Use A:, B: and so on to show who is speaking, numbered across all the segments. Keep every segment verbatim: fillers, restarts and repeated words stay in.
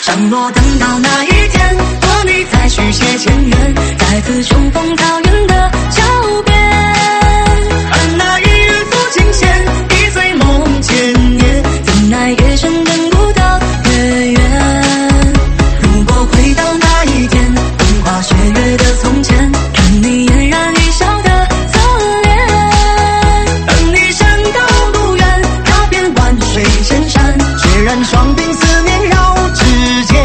A: 承诺等到那一天，和你再续写前缘，再次重逢桃源的桥边。看那一日赴琴弦，一醉梦千年，怎奈夜深等不到月圆。如果回到那一天，风花雪月的从前，看你嫣然一笑的侧脸。等你山高路远，踏遍万水千山，决然双鬓思念绕指尖。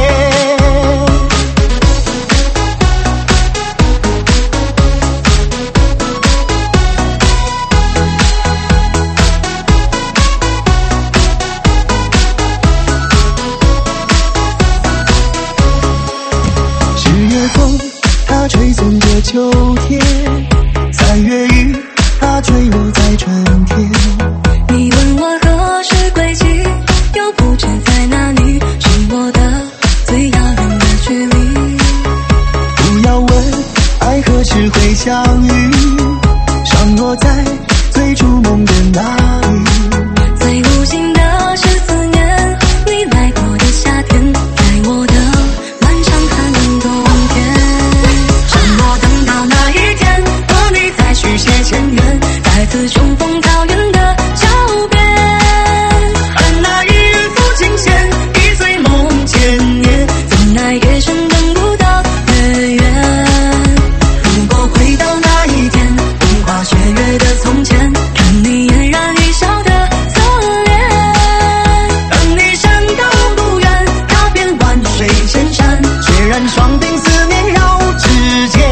A: 日月风，它吹送着秋天；三月雨，它坠落在春天。你问我何时归期，又不知在哪里，是我的最遥远的距离。不要问爱何时会相遇，伤落在最初梦的那里。最无心的是思念，你来过的夏天，在我的漫长寒冷冬天。承诺等到那一天，和你再续写前缘，再次重逢桃源的桥边。看那一日赴琴弦，一醉梦千年，怎奈夜深等不到月圆。如果回到那一天，风花雪月的从前，看你嫣然一笑的侧脸。等你山高路远，踏遍万水千山，决然双鬓思念绕指尖。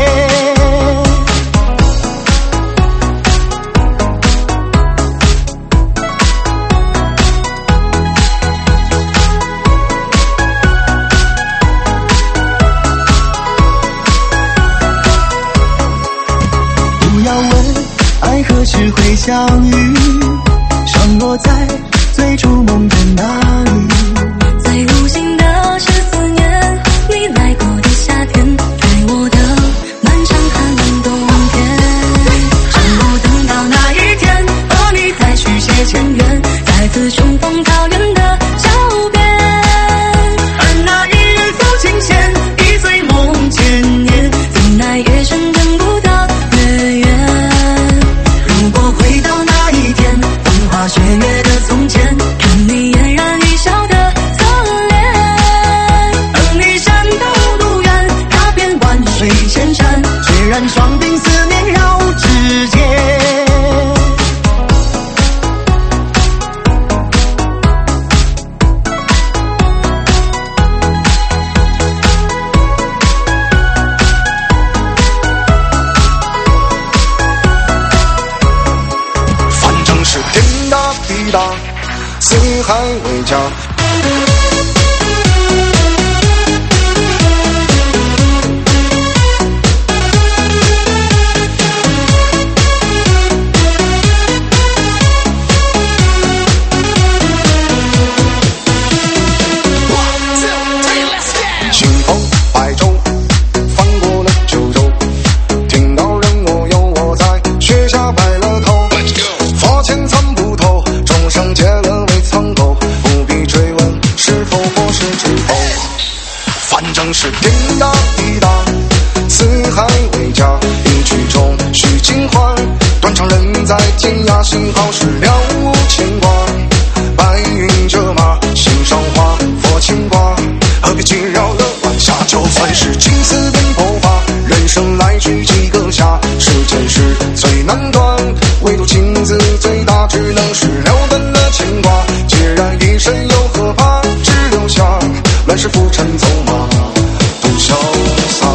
A: 不要问爱何时会相遇，伤落在最初梦的那里。最无心的是思念，你来过的夏天，在我的漫长寒冷冬天。承诺等到那一天，和你再续写前缘，再次重逢桃源的桥边。看那一日赴琴弦，一醉梦千年，怎奈夜深等不到月圆。如果回到那一天，风花雪月的从前，看你嫣然一笑的侧脸。等你山高路远，踏遍万水千山，决然双鬓思念绕指尖。
B: 反正是天大地大，四海为家。清风白昼，翻过了九州，听到人我有我在，雪下白了头。佛前参不透，众生皆沦为苍狗，不必追问是否或是知否。反正是天大地大，四海为家，一曲中须尽欢，断肠人在天涯，幸好是了无牵挂。白云遮马，心上花，佛牵挂，何必惊扰了晚霞？就算是青丝变头发，人生来去几个夏，世间事最难断，唯独情字最大，只能是了断了牵挂。孑然一身又何怕，只留下乱世浮尘走马独潇洒。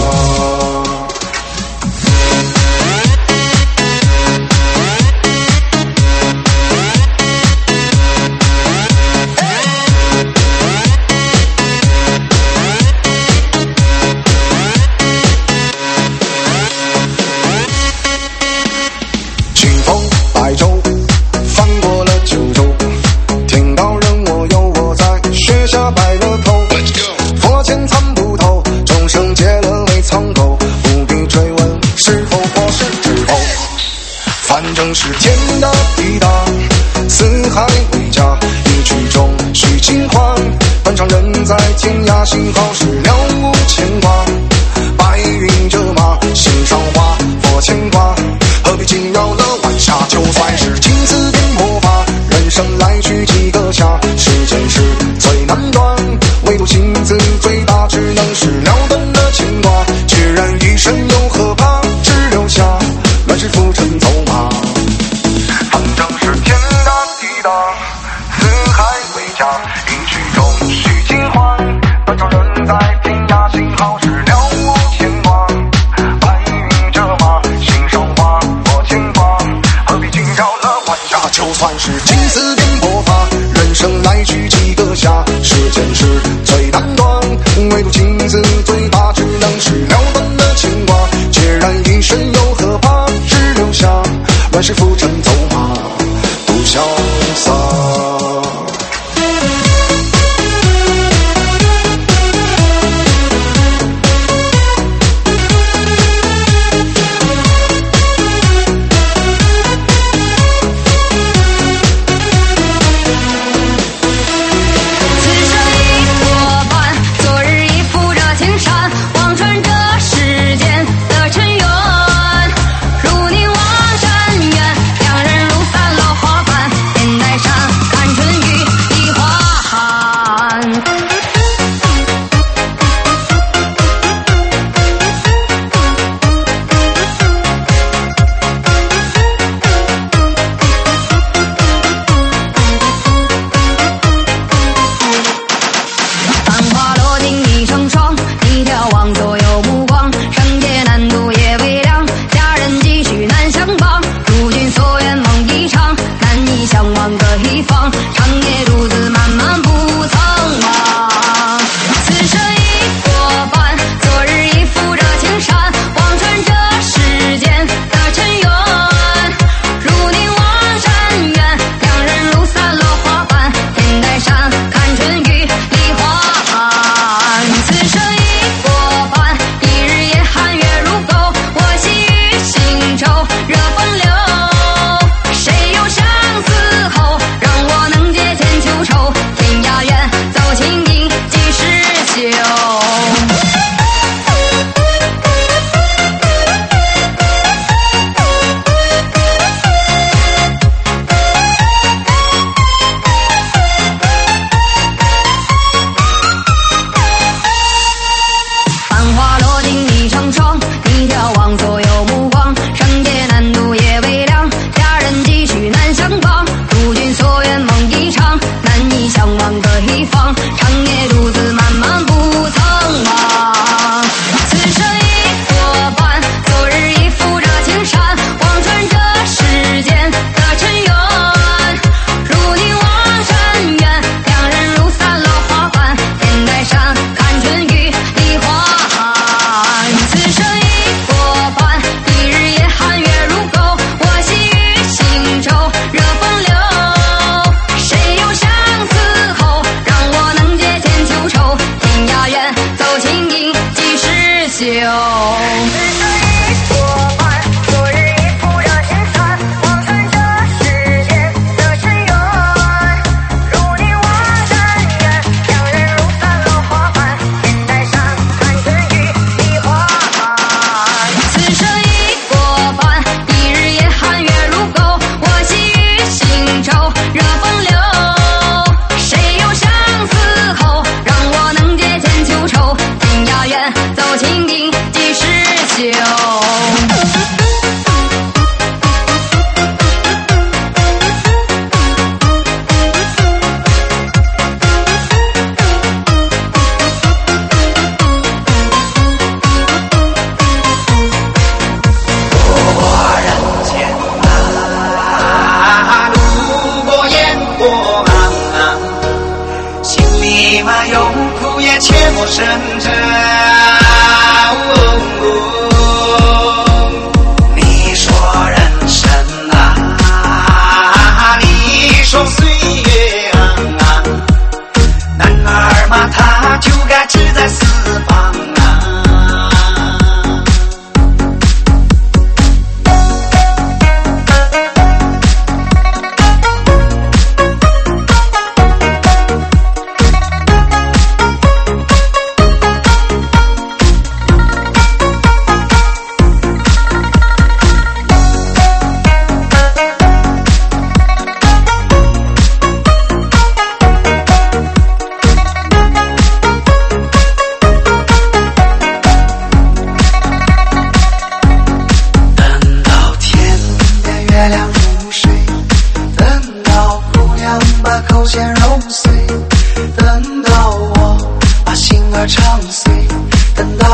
B: 清风白昼，翻过了九州，听到人我有我在，雪下白了头。佛前参不透，众生皆沦为苍狗，不必追问是否或是知否。反正是天大地大，四海为家，一曲中须尽欢，断肠人人在天涯，幸好是了无牵挂。白云遮马，心上花，佛牵挂。何必惊扰了晚霞？就算是金字变魔法，人生来去几个夏，时间是最难断，唯独情字最大，只能是了断的牵挂。决然一生又何怕？只留下乱世浮沉走马。反正是天大地大，四海为家，一曲终须尽欢。断肠人在天涯，幸好是了无牵挂。白云遮马，心上花，我牵挂。何必惊扰了晚霞？就算是金丝变魔法，人生来去几个夏，时间是最难断，唯独情字最大，只能是了断的牵挂。孑然一身又何怕？只留下乱世浮沉走马，不潇洒。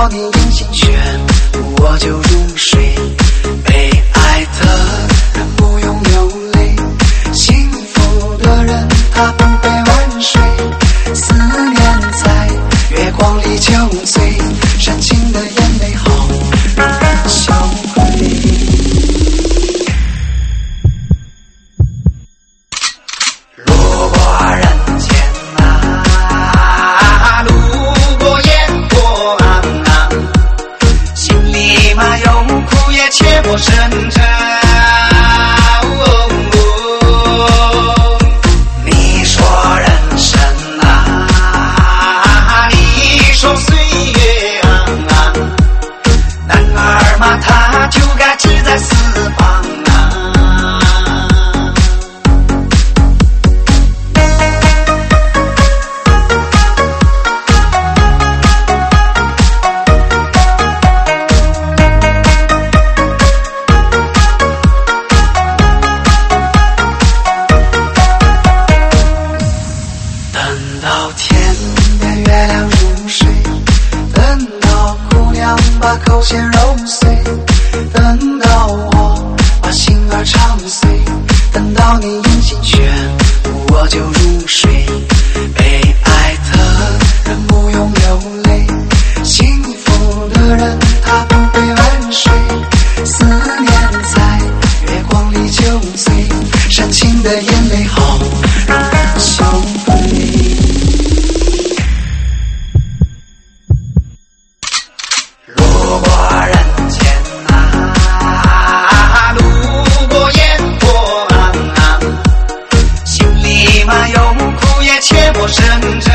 B: 到你隐形全部我就入睡，被爱的人不用流泪，幸福的人他不被晚睡，思念在月光里酒醉，煽情的眼泪好让人羞愧。路过人间啊，路过烟波啊，心里嘛有苦也切莫深沉。你说人生啊，你说岁月啊，男儿嘛他就该志在四方啊。等到天边月亮入睡，等到姑娘把口线揉碎，等到我把心儿唱碎，等到你隐形全部我就入睡，被爱的人不用流泪，幸福的人他不被晚睡，思念在月光里酒醉，煽情的眼泪好让人羞愧。路过人间啊，路过烟波啊，心里嘛有苦也切莫深沉。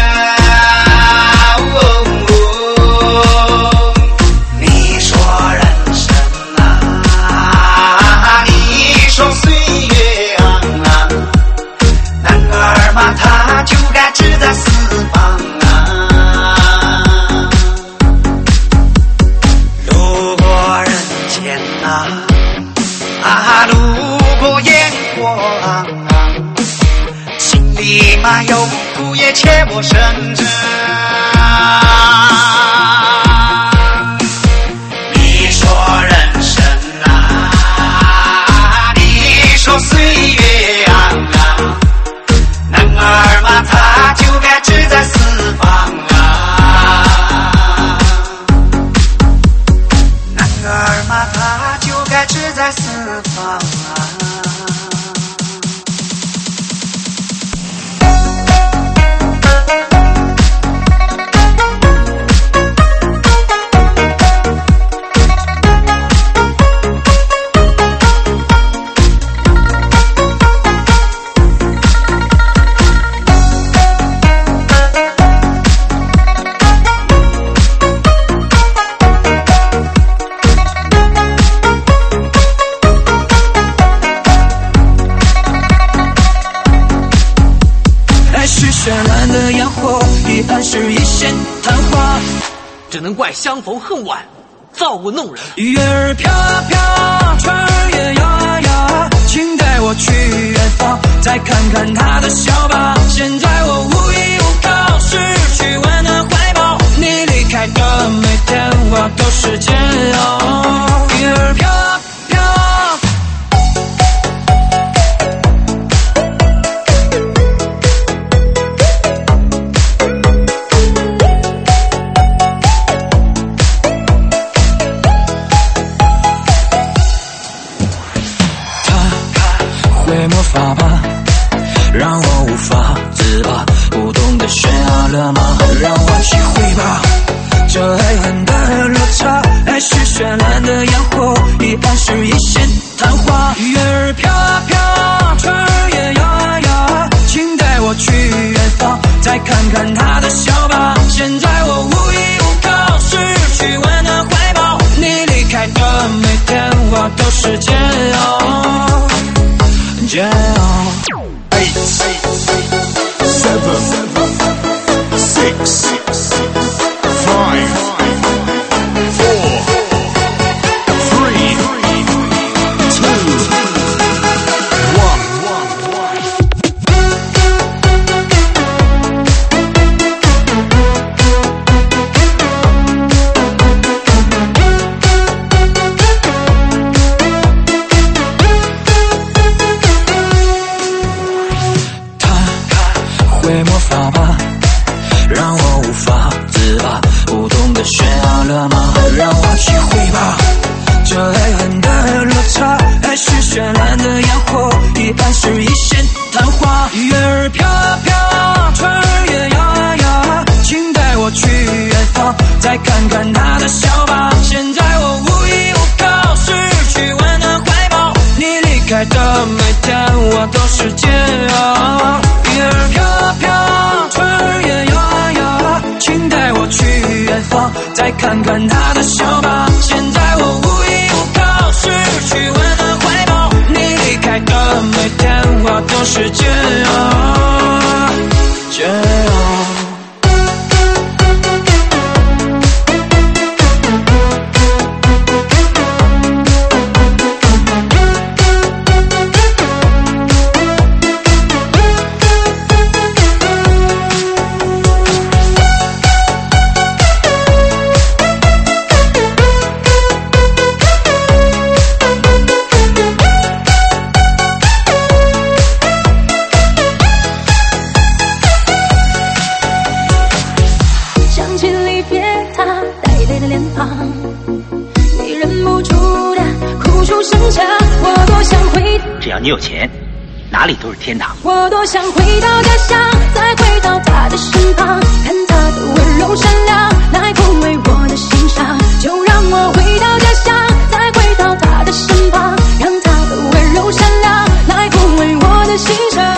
B: 你说人生啊，你说岁月啊，男儿嘛他就该志在四方啊。路过人间啊，啊路过烟火啊，心里嘛有苦也切莫深沉。你说人生啊，你说岁月啊，男儿嘛他就该志在四方啊。男儿嘛他就该志在四方啊。
A: 绚烂的烟火，一暗是一线昙花，
C: 只能怪相逢恨晚，造物弄人。
A: 月儿飘飘，船儿也摇摇，请带我去远方，再看看他的笑吧。现在我无依无靠，失去温暖怀抱，你离开的每天我都是煎熬。月儿飘飘，法吧，让我无法自拔，不懂得悬崖勒马，让我体会吧这爱恨的落差。爱是绚烂的烟火，一暗是一线昙花。月儿飘飘，船儿也摇摇，请带我去远方，再看看他的笑吧。现在我无依无靠，失去温暖怀抱，你离开的每天我都是煎熬。煎熬。
D: Eight, seven, six, five, four, three, two, one.
A: 啊
E: 看他的笑吧。现在我无依无靠，失去温暖怀抱，你离开的每天我都是煎熬。云儿飘飘，春儿也摇摇，请带我去远方，再看看他的笑吧。现在我无依无靠，失去温暖怀抱，你离开的每天我都是煎熬，煎熬。
C: 只要你有钱，哪里都是天堂。
A: 我多想回到家乡，再回到他的身旁，看他的温柔善良，来抚慰我的心伤。就让我回到家乡，再回到他的身旁，让他的温柔善良，来抚慰我的心伤。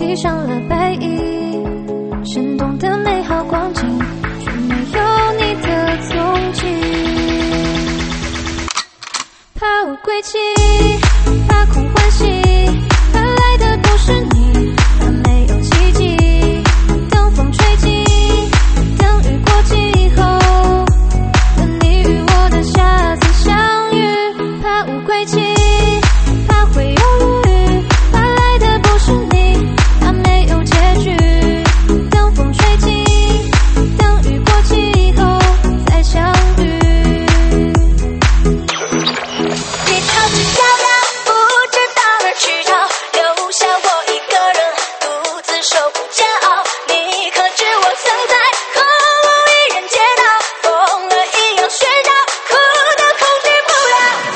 F: 披上了白衣，生动的美好光景，却没有你的踪迹。怕我归期，怕空欢喜，换来的都是你，怕没有奇迹。等风吹起，等雨过季后，等你与我的下次相遇。怕无归期，怕会犹豫，换来的不是你，怕没有结局。等风吹起，等雨过季后再相遇。你逃之夭夭，不知道哪儿去找，留下我一个人独自受苦煎熬。你可知我曾在和无一人街道，疯了一样寻找，哭得控制不了。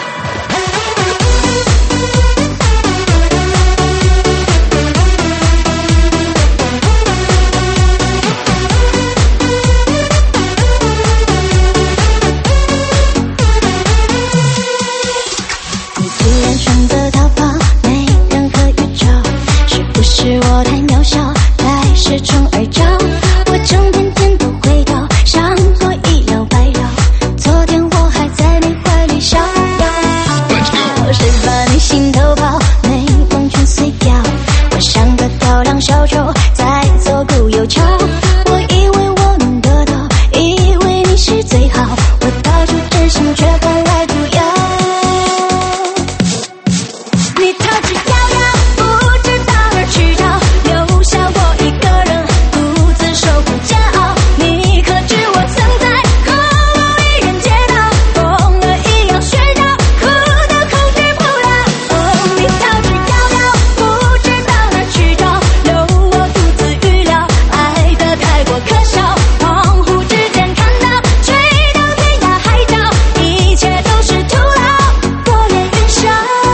F: 你突然选择逃跑，没任何预兆，是不是我太渺小，太恃宠而骄？我整天天都回到，像我一了百了。昨天我还在你怀里逍遥，谁把你心头抱，美梦全碎掉。我像个跳梁小丑，在左顾右瞧。我以为我能得到，以为你是最好，我到处真心却换来毒药。你逃之夭夭，不知道哪儿去找，留下我一个人独自受苦煎熬。你可知我曾在和无一人街道，疯了一样寻找，哭得控制不了。哦，你逃之夭夭，不知道哪儿去找，留我独自预料，爱得太过可笑。恍惚之间看到，吹到天涯海角，一切都是徒劳，我愿云霄。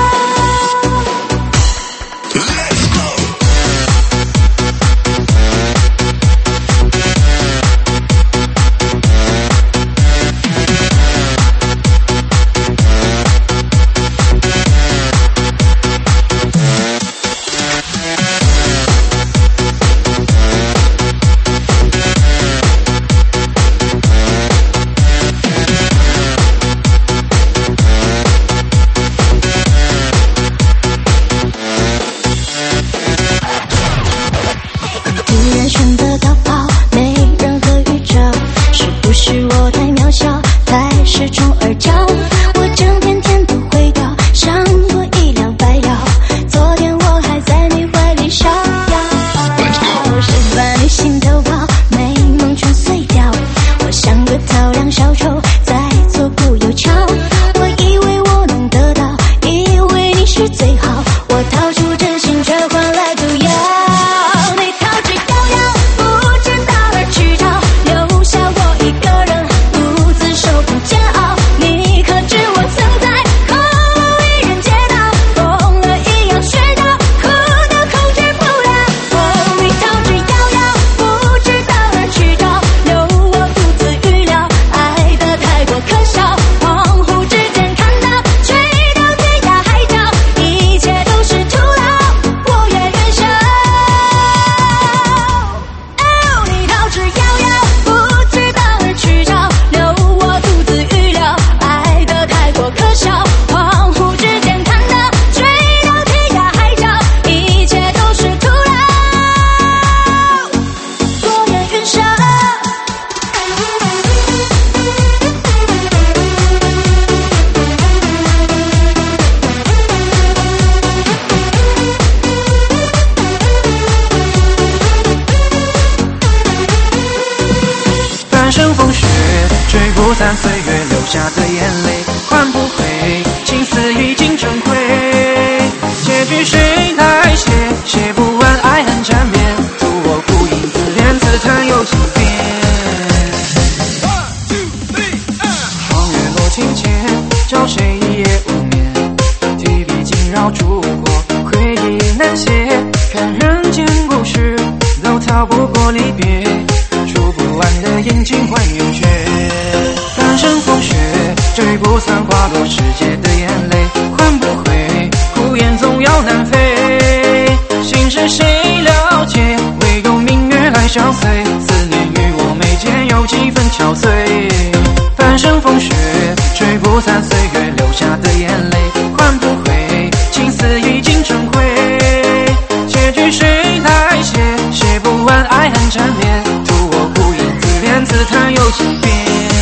F: 突然选择逃跑，没任何预兆，是不是我太渺小，太恃宠而骄？我整天天都回到，像我一了百了。昨天我还在你怀里逍遥，谁把你心头抱，美梦全碎掉。我像个跳梁小丑，在左顾右瞧。我以为我能得到，以为你是最好，我掏出真心却换来毒药。你逃之夭夭，不知道哪儿去找，留下我一个人独自受苦煎熬。你可知我曾在和无一人街道，疯了一样寻找，哭得控制不了。哦，你逃之夭夭，不知道哪儿去找，留我独自预料，爱得太过可笑。恍惚之间看到，吹到天涯海角，一切都是徒劳，我愿云霄。哦，你逃之夭夭，不知道哪儿去找，留我独自预料，爱得太过可笑。恍惚之间看到，吹到天涯海角，一切都是徒劳，我愿云霄。
E: 半生风雪，追不散岁月留下的眼泪，换不回，情丝已经成灰。结局谁来写？写不完爱恨缠绵，祝我孤影自怜，自叹有几遍。望月落庭前，叫谁一夜无眠？提笔惊扰烛火，回忆难写。看人间故事，都逃不过离别。数不完的阴晴换圆缺，半生风雪，追不散滑落世界的眼泪，换不回，孤雁总要南飞，心事谁了相随，思念与我眉间有几分憔悴。半生风雪，吹不散岁月留下的眼泪，换不回情丝已经成灰。结局谁来写？写不完爱恨缠绵，图我孤言自怜自叹有几遍。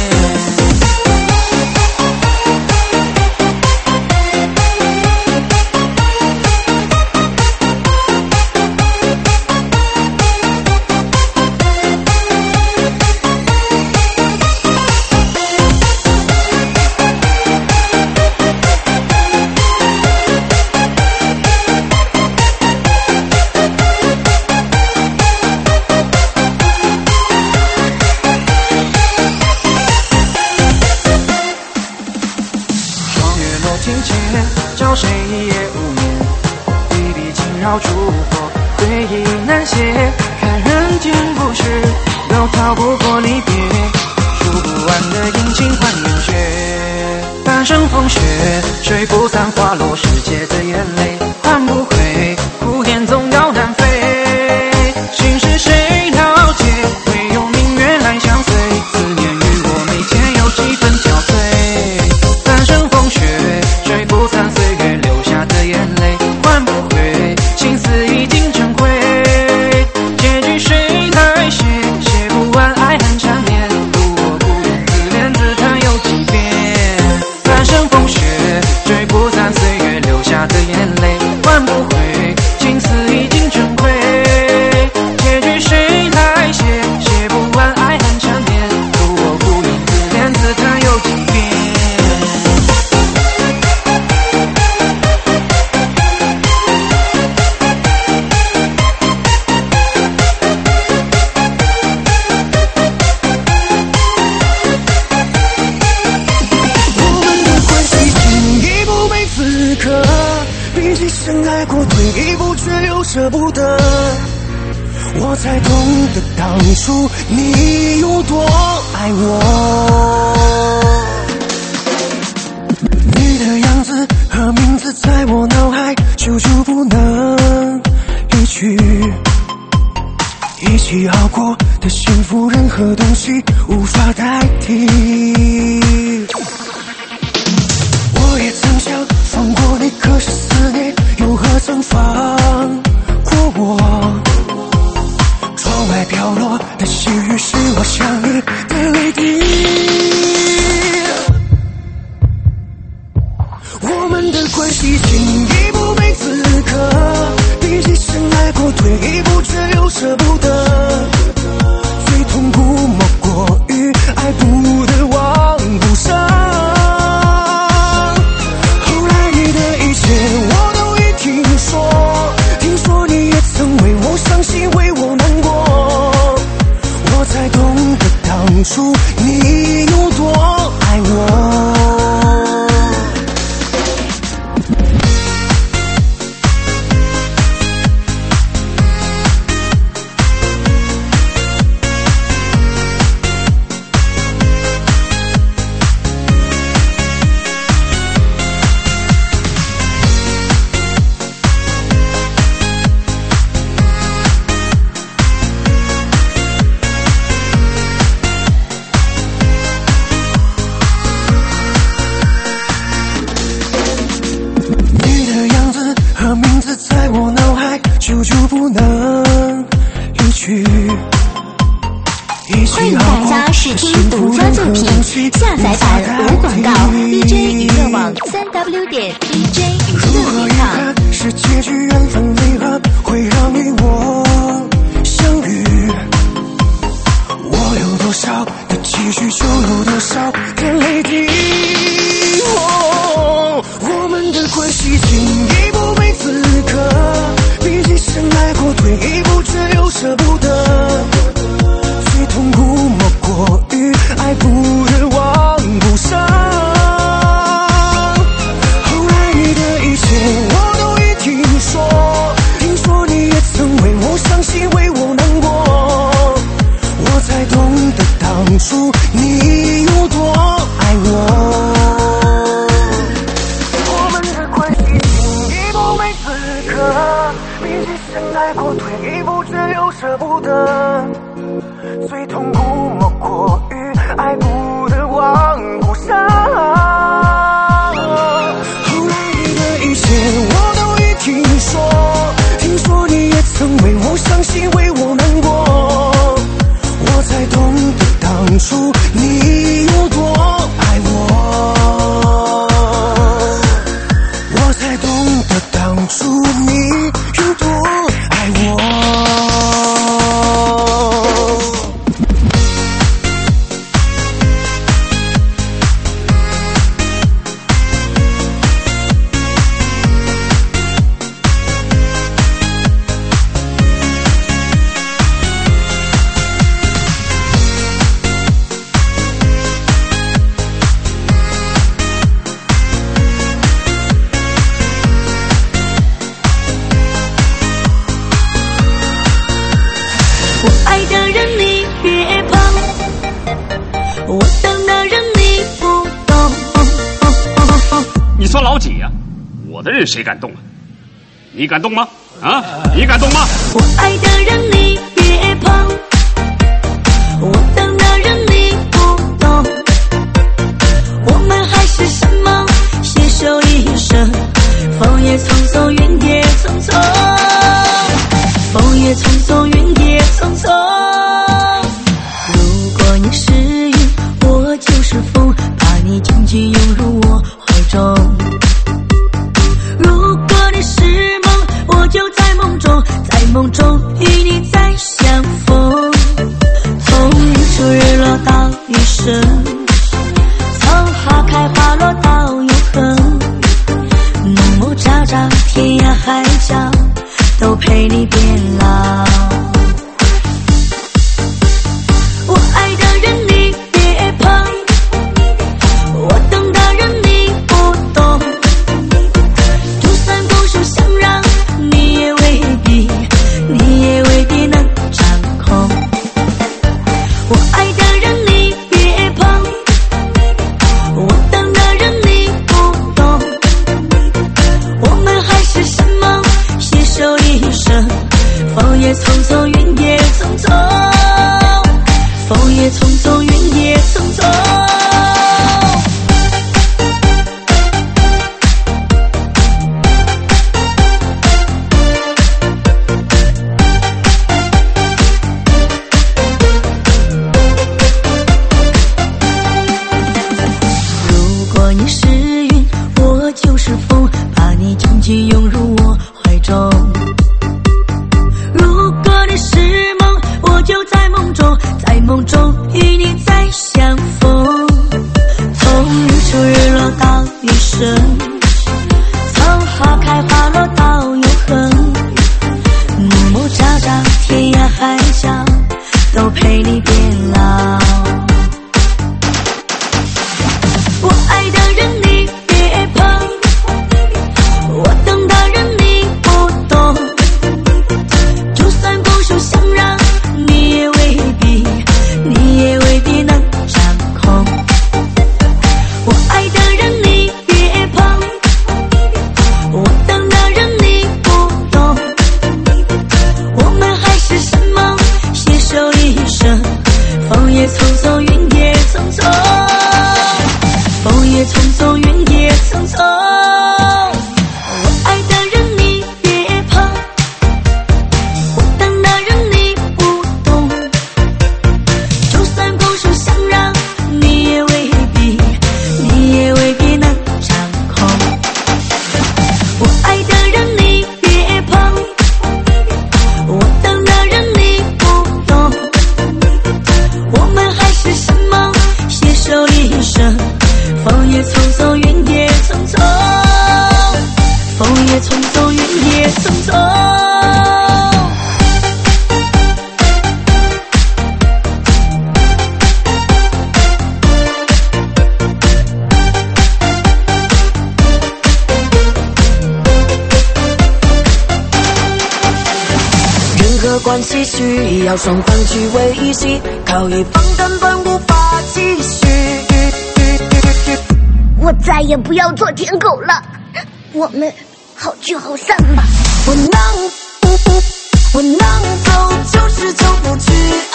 E: 叫谁一夜无眠，一笔惊扰烛火，回忆难写。看人间不是，都逃不过离别，数不完的阴晴换圆缺。半生风雪，吹不散花落世界的眼泪，换不回苦恋总要难飞。心事谁了解？唯有明月来相随，思念与我眉间有几分憔悴。半生风雪，吹不散岁月留下的眼泪，换不回情丝已经成灰。结局谁来写？写不完爱恨缠绵，图我孤言自怜自叹有几遍。半生风雪，吹不散岁月留下的眼泪，换不回情丝已经成灰。结局谁来写？写不完爱恨缠绵，图我孤言自怜自叹有几遍。
A: 毕竟深爱过，退一步却又舍不得，我才懂得当初你有多爱我。你的样子和名字在我脑海久久不能离去，一起熬过的幸福，任何东西无法代替。我也曾想放过你，可是思念又何曾放过我？窗外飘落的细雨是我想你的泪滴。我们的关系进一步没资格，毕竟深爱过，退一步却又舍不得。最痛苦莫过于爱不得忘不伤。为我难过，我才懂得当初你有多爱我。久久不能离去。
F: 欢迎大家试听独家作品，下载版无广告 D J 娱乐网三 W 点 D J 娱乐点 com。
A: 是结局缘分离合会让你我相遇。我有多少的期许，就有多少的泪滴。哦，我们的关系进一步没资格，毕竟深爱过，退一步却又舍不得。最痛苦莫过于爱不得忘不伤。后来你的一切我都已听说，听说你也曾为我伤心，为我难过，我才懂得当初你有多爱我。我们的关系进一步没资格，毕竟深爱过，退一步却又舍不得。
B: 最痛苦莫过于爱不得忘不上。后来的一切我都已听说，听说你也曾为我伤心，为我难过，我才懂得当初你有多爱我，我才懂得当初你有多爱我。
G: 我的人谁敢动啊？你敢动吗？啊，你敢动吗？
F: 我爱的人你别碰，我等的人你不懂，我们还是什么携手一生，风也匆匆，云也匆匆，风也匆匆，云也匆匆。如果你是云，我就是风，把你紧紧拥入我怀中。在梦中与你再相逢，从日出日落到余生，从花开花落到永恒，梦梦朝朝天涯海角都陪你变老。我爱的人你别碰，我等的人你不懂，就算拱手相让你也未必，你也未必能掌控。我爱的人你别碰，我等的人你不懂，我们还是什么携手一生，风也匆匆，云也匆匆，风也匆匆，云也匆匆。涌入我怀中，如果你是梦，我就在梦中，在梦中与你再相逢，从日出日落到余生，从花开花落到永恒，暮暮朝朝天涯海角都陪你变老。我爱的人你别碰，我等的人你不懂，就算拱手相让你也未必，你也未必能掌控。我爱的人你别碰，我等的人你不懂，我们还是什么携手一生，风也匆匆，云也匆匆，风也匆匆，云也匆匆。风也匆匆，云也匆匆，风也匆匆，云也匆匆。任何关系需要双方去维系，靠一方根本无法继续。
H: 我再也不要做舔狗了，我们好聚好散吧。
F: 我能，我能走，就是走不去。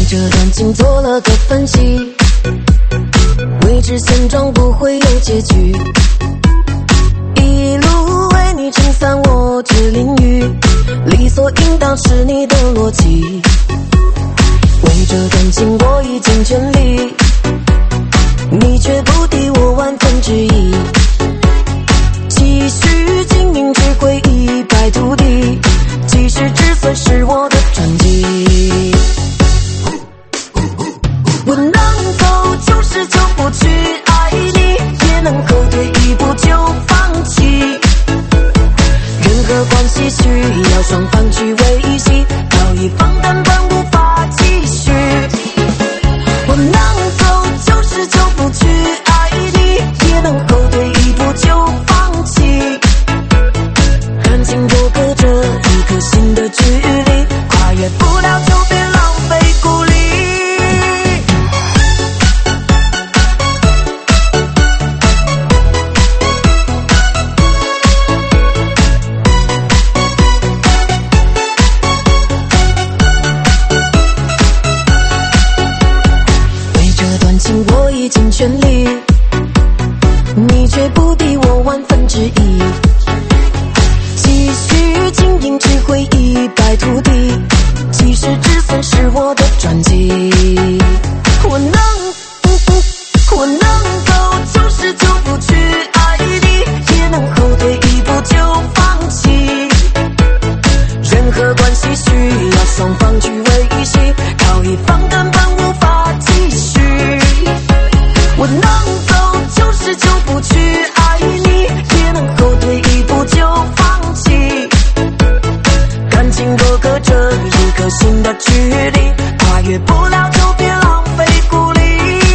I: 这段情做了个分析，未知现状不会有结局，一路为你撑伞我只淋雨，理所应当是你的逻辑，为这段情我已尽全力，你却不敌我万分之一，继续经营只会一败涂地，即使止损是我的传奇，我能够就是就不去爱你，也能后退一步就放弃，任何关系需要双方去维系，靠一方根本无法继续，我能够就是就不去爱你，也能后退一步就放弃，感情都隔着一颗心的距离，跨越不了就别浪费鼓励，我已尽全力，你却不敌我万分之一，继续经营只会一败涂地，即使止损是我的传奇，我能我能够就是就不去爱你，也能后退一步就放弃，任何关系需要双方去维系，靠一方根本无法继续，我能够就是就不去爱你，也能后退一步就放弃，感情都隔着一颗心的距离，跨越不了就别浪费鼓励，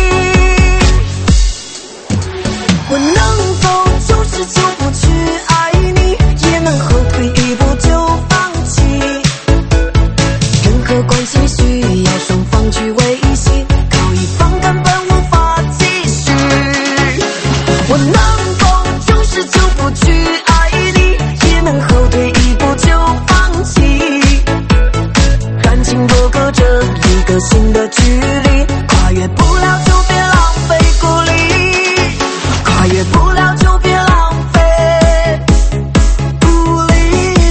I: 我能够就是就不去爱你，也能后退一步就放弃，任何关系需要双方去维系，靠一方根本无法继续，我能够就是就不去爱你，也能后退一步就放弃，感情都隔着一个心的距离，跨越不了就别浪费鼓励，跨越不了就别浪费鼓励。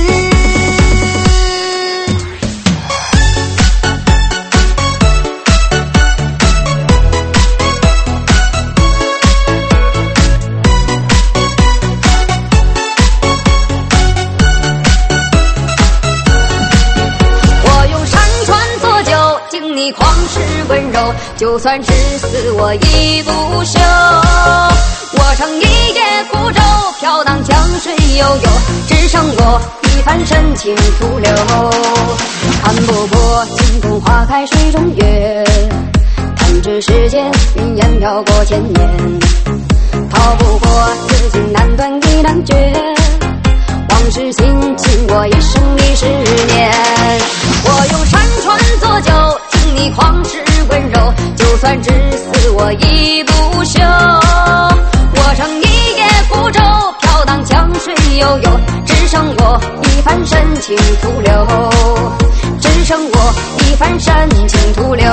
J: 我用山川作酒，敬你旷世温柔，就算至死我亦不休。我乘一叶孤舟，飘荡江水悠悠，只剩我一番深情徒留。看不破镜中花开水中月，弹指世间云烟飘过千年，逃不过此情难断亦难绝，往事心情我一生一世年。我用山川作酒，敬你旷世温柔，就算至死我亦不休。我乘一叶孤舟，飘荡江水悠悠，只剩我一番深情徒留，只剩我一番深情徒留。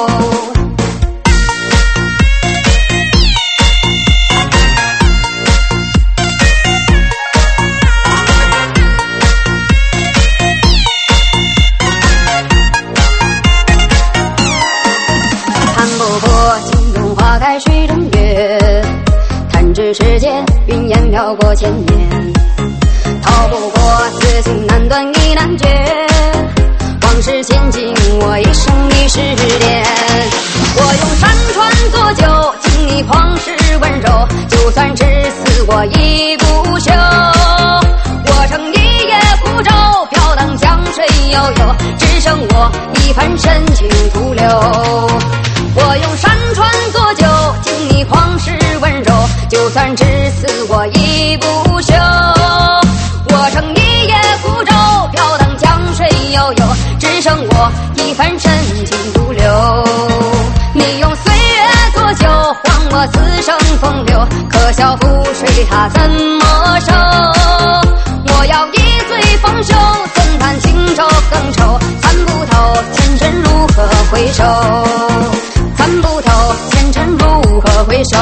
J: 花开水中月，弹指世间云烟飘过千年，逃不过此情难断亦难绝，往事心境我一生一世念。我用山川作酒，敬你旷世温柔，就算至死我亦不休。我乘一叶孤舟，飘荡江水悠悠，只剩我一番深情徒留。我用山川作酒，敬你旷世温柔，就算至死我亦不休。我乘一叶孤舟，飘荡江水悠悠，只剩我一番深情徒留。你用岁月作酒，还我此生风流，可笑覆水它怎么收？我要一醉方休，怎叹轻舟更愁，参不透前尘如何回首？ 参不透前尘如何回首。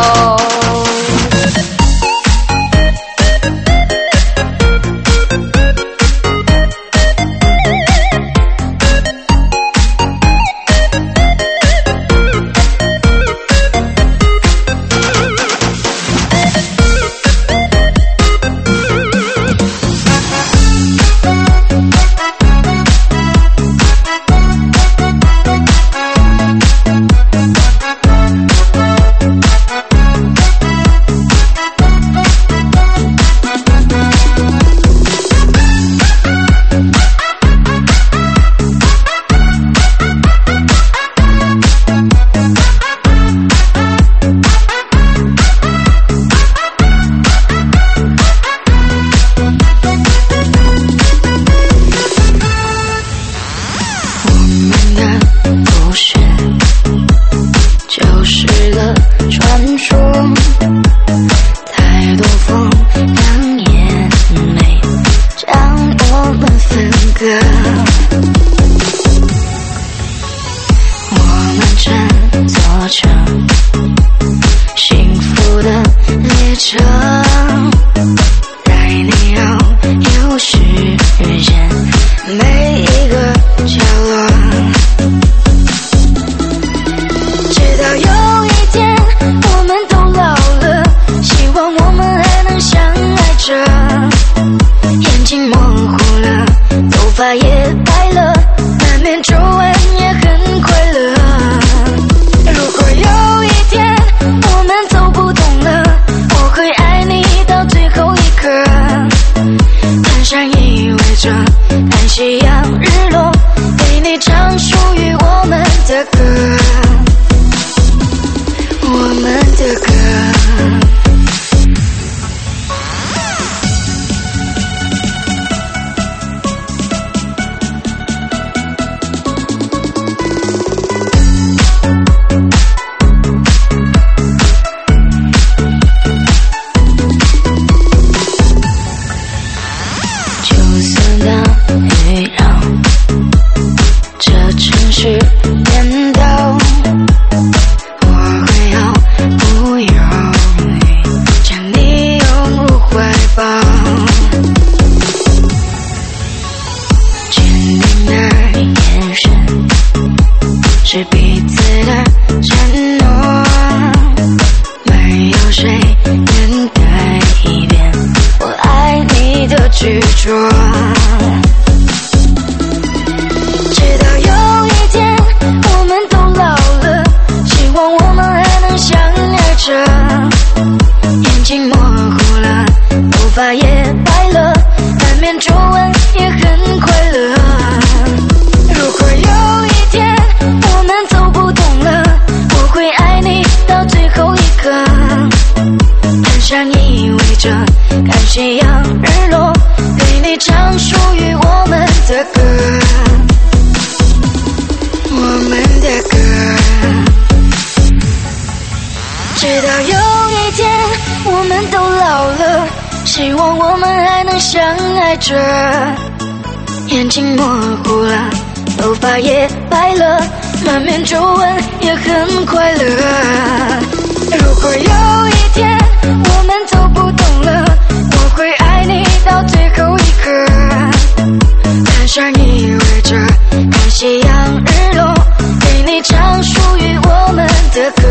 F: 眼睛模糊了，头发也白了，满面皱纹也很快乐。如果有一天我们走不动了，我会爱你到最后一刻，看山依偎着，看夕阳日落，给你唱属于我们的歌，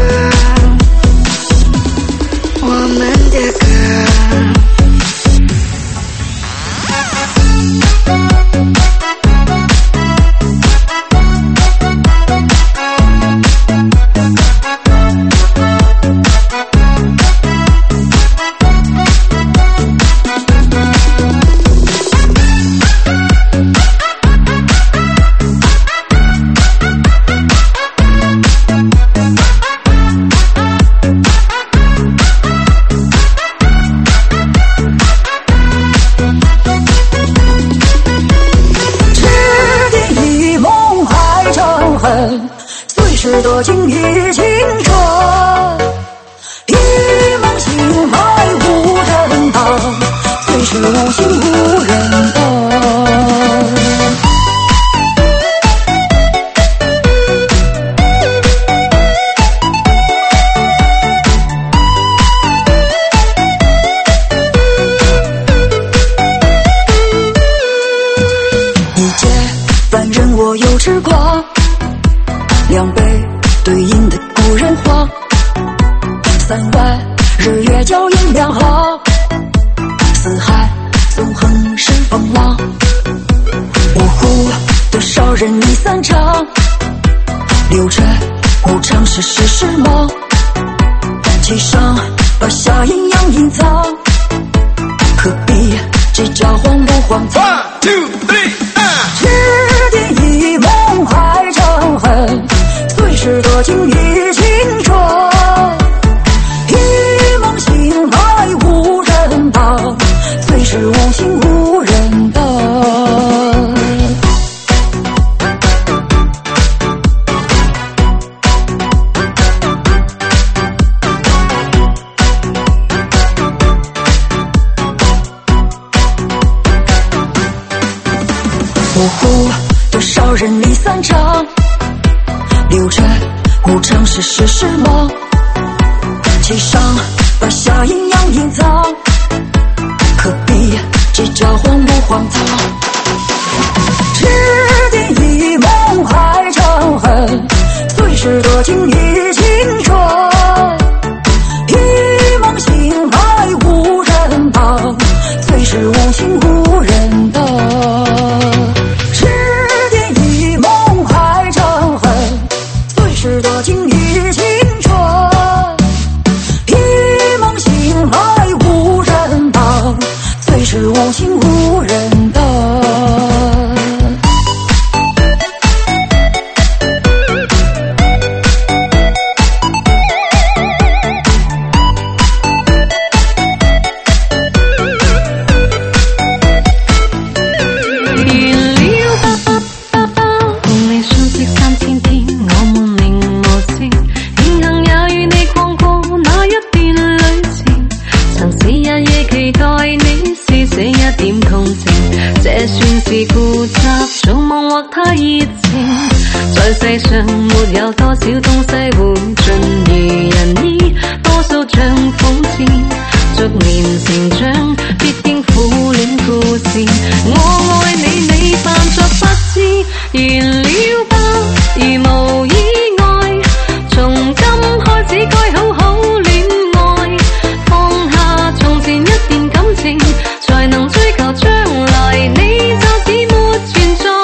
F: 我们的歌。
I: 多情一情深，一梦心海无人道，虽是无心无人懂。 两杯对饮的故人话。山外日月照映两行，四海纵横是风浪。五湖多少人离散场，流着无常世事时髦。其上把夏阴阳隐藏，何必这朝慌不慌张。
D: One, two, three, ah!
I: 痴定一梦还长恨，最是多情与青春。一梦醒来无人道，最是无情无人道。五湖多少人离散场，流着无常世事时髦。其上把夏阴阳隐藏，何必这朝慌不慌张。痴定一梦还长恨，最是多情与青春。一梦醒来无人道，最是无情无人道。痴定一梦还长恨，最是多情与青春。一梦醒来无人道，最是无情无人道。
K: 太熱情，在世上沒有多少東西會盡如人意，多數像諷刺。逐年成長，必經苦戀故事。我愛你，你扮作不知，完了吧，如無意外。從今開始該好好戀愛，放下從前一段感情，才能追求將來。你就似沒存在。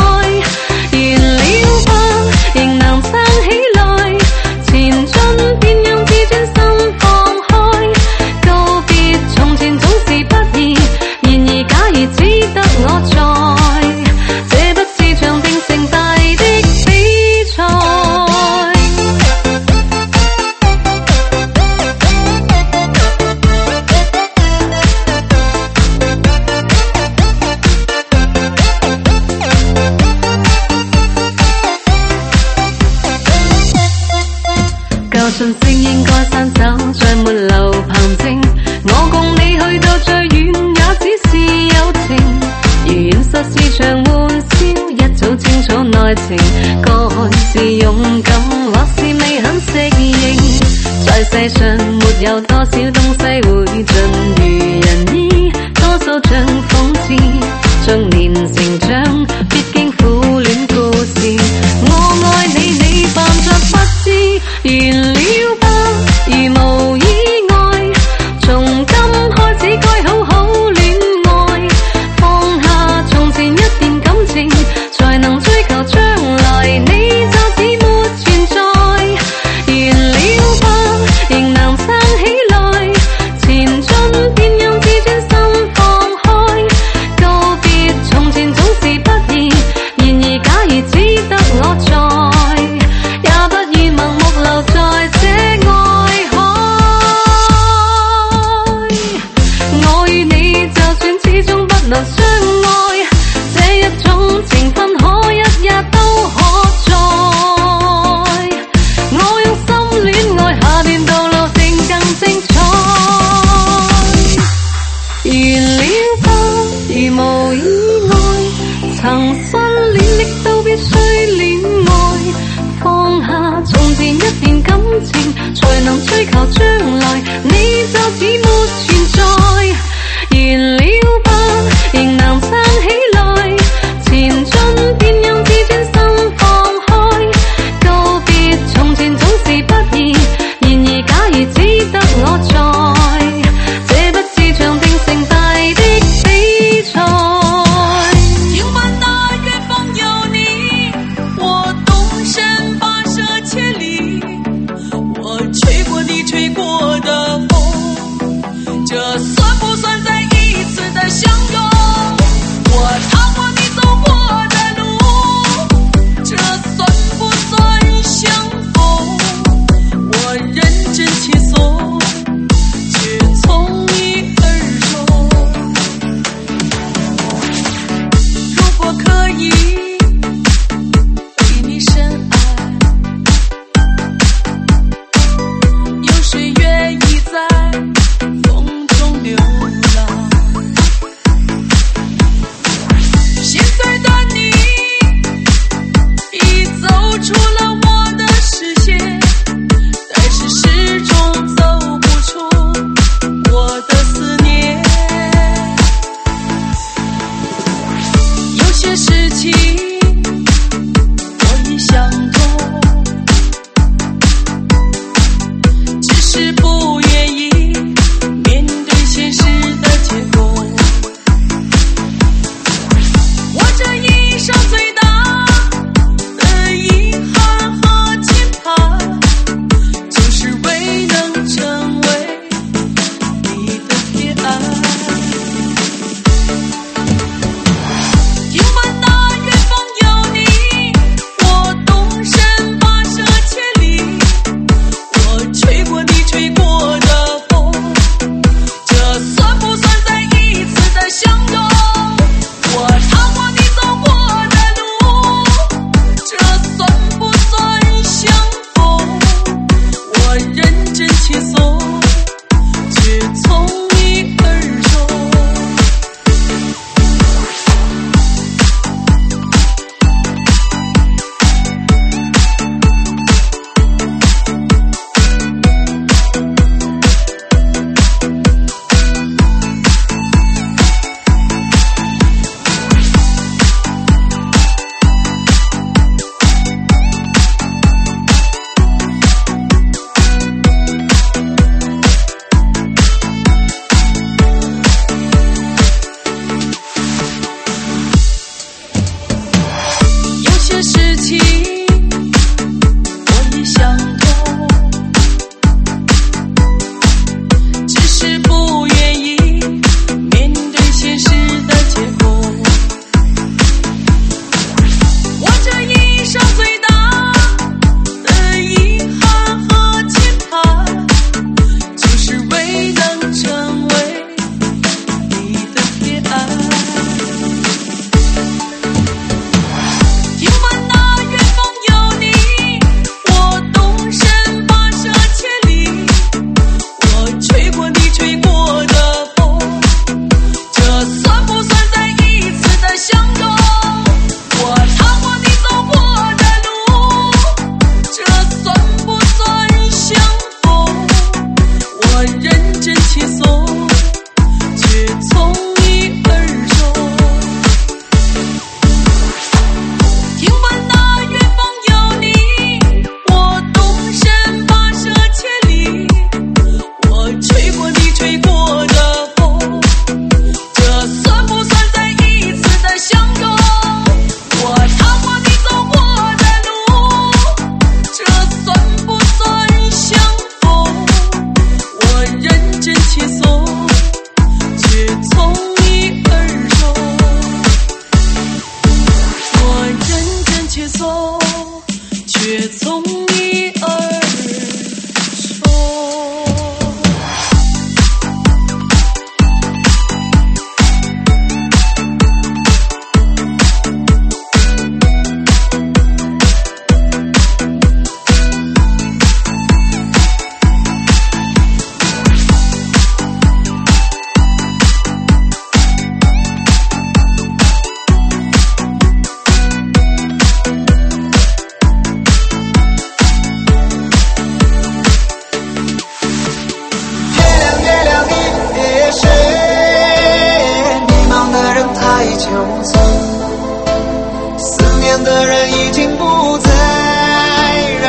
K: 仍能撐起來，前進便讓自尊心放開。告別從前總是不易，然而假如只得我在，這不是場定成敗的比賽。舊信息應該刪走，再沒留憑證。我共你去到最遠，也只是友情。如現實是場玩笑，一早清楚內情。該是勇敢，或是未肯適應。在世上沒有多少東西會盡如人意，多數像諷刺。逐年成長，必經苦戀故事。我愛你，你扮作不知。完了吧，如無意外。從今開始該好好戀愛，放下從前一段感情，才能追求將來。你就似沒存在。完了吧，仍能撐起來，前進便讓自尊心放開。告別從前總是不易，然而假如只得我在，也不願盲目留在這愛海。我與你就算始終不能相愛，這一種情分可一日都可在。我用心戀愛，下段道路定更精彩。完了吧，如無意外，曾失戀的都必須戀愛，放下從前一段感情，才能追求將來。你就似沒存在。完了吧，仍能撐起來，前進便讓自尊心放開。告別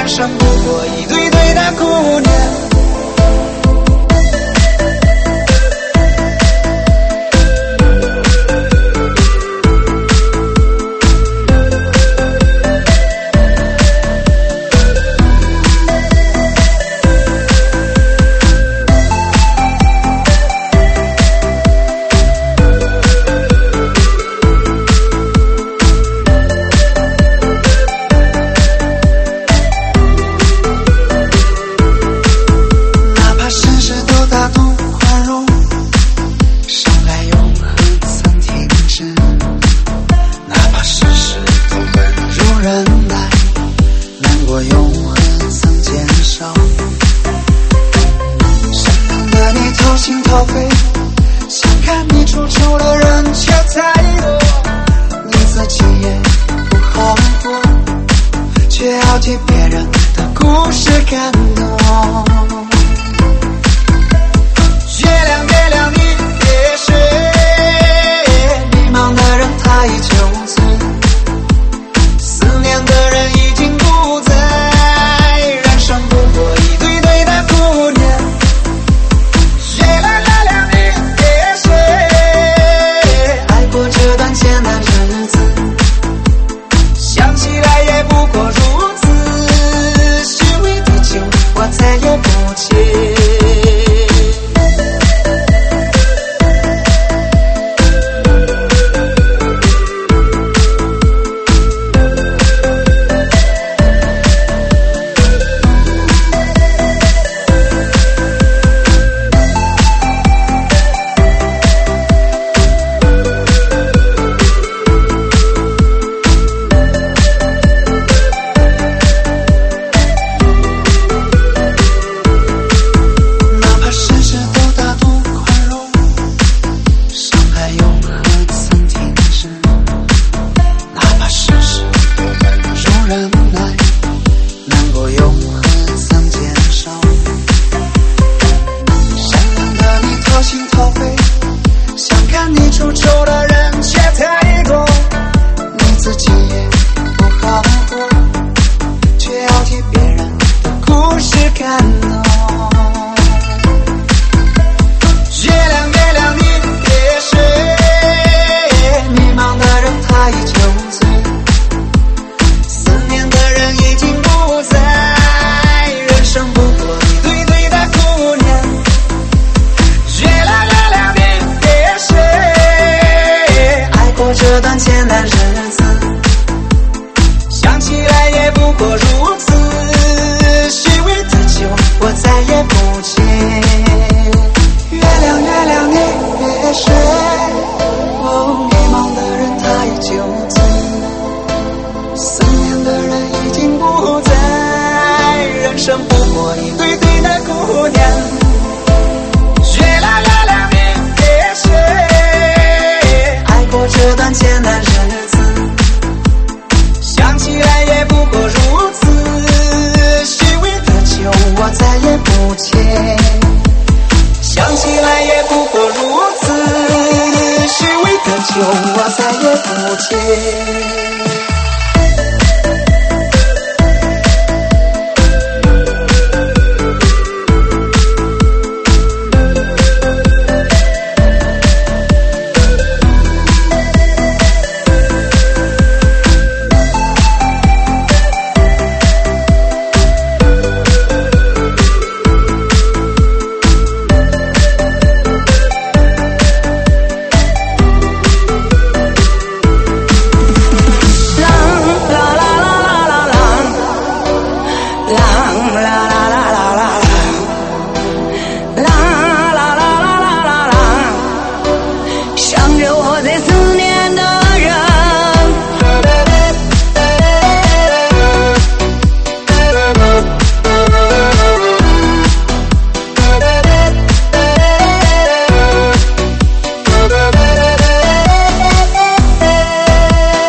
A: 人生不过一堆堆的姑娘。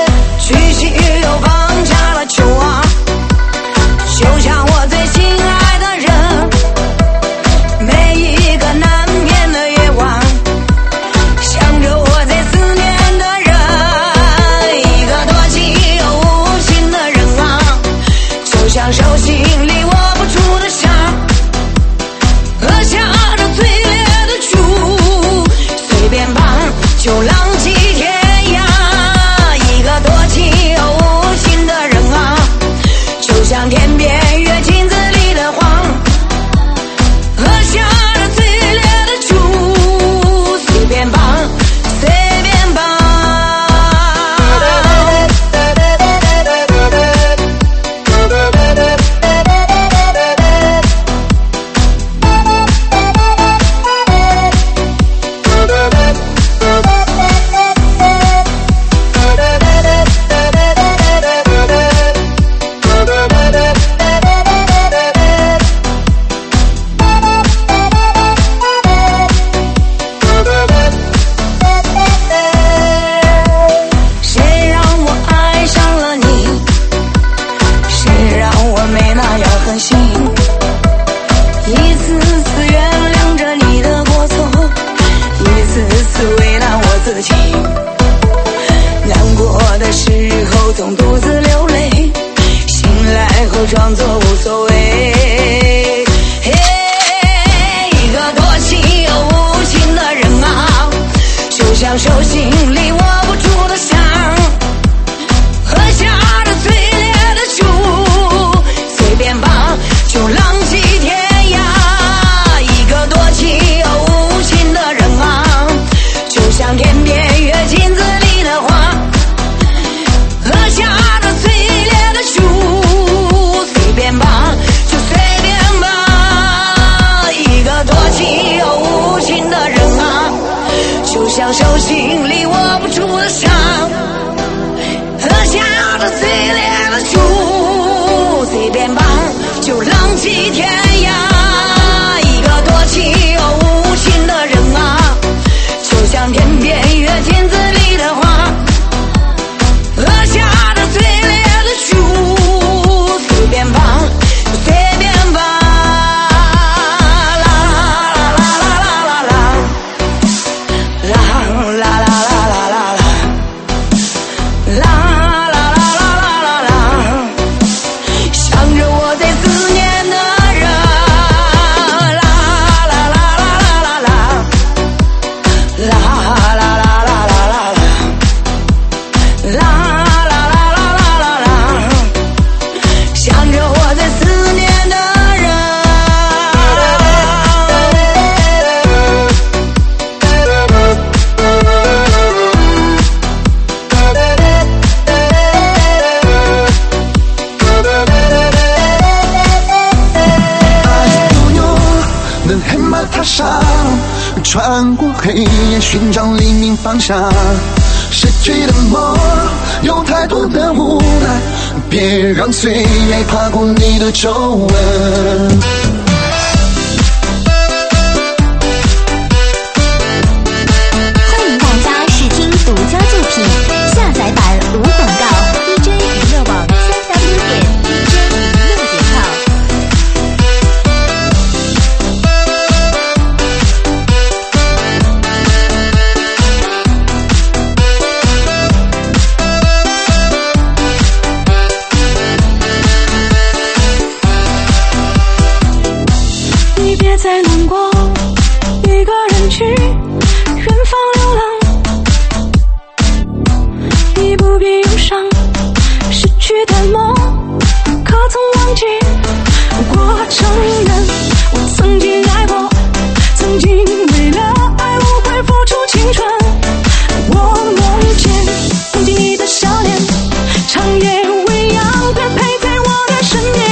L: 就像我最心爱
F: 的心，一次次原谅着你的过错，一次次为难我自己。难过的时候总独自流泪，醒来后装作无所谓。一个多情又无情的人啊，就像手心里握不住的伤，喝下的最烈的酒，随便吧就浪迹天涯。一个多情又无情的人啊，就像天边月镜子里的花，喝下的最烈的酒，随便吧就随便吧。一个多情又无情的人啊，就像手心里握不住的伤，喝下的最烈的酒，随便吧就浪迹天涯。一个多情又无情的人啊，就像天边月镜子里的花，喝下的最烈的酒，随便吧就随便吧。啦啦啦啦啦啦啦，啦啦啦啦啦啦啦，啦啦啦啦啦啦啦，想着我最思念的人，啦啦啦啦啦啦啦，啦啦啦啦啦啦，啦啦啦啦啦啦，想着我最思念的人。
B: 能黑马踏上，穿过黑夜寻找黎明方向。失去的梦有太多的无奈，别让岁月爬过你的皱纹。
L: 欢迎大家试听独家作品，下载版无广告 D J 娱乐网三 w 点 D J 娱乐点 com。
F: 你别再难过，一个人去远方流浪。你不必忧伤，失去的梦可曾忘记？我承认我曾经爱过，曾经为了爱无悔付出青春。我梦见梦见你的笑脸，长夜未央的陪在我的身边。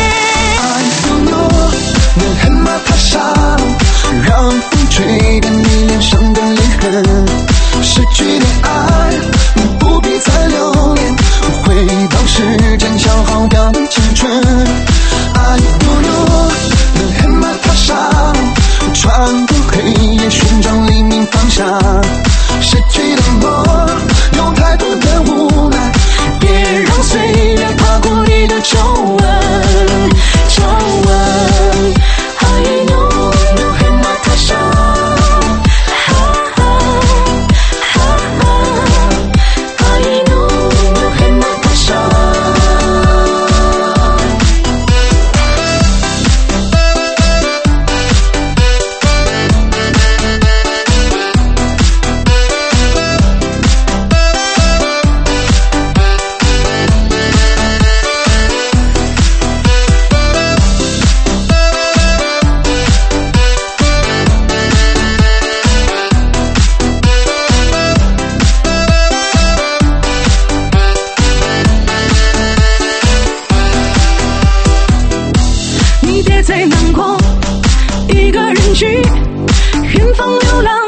B: 能黑马踏上，让风吹干你脸上的泪痕。失去的爱，你不必再留恋，回到时间消耗掉的青春。爱不有能黑马踏上，穿过黑夜寻找黎明方向。失去的梦有太多的无奈，别让岁月爬过你的皱纹。皱纹I know， no 黑马踏上，哈哈哈哈 I know， no 黑马踏上。
F: 你别再难过，一个人去远方流浪。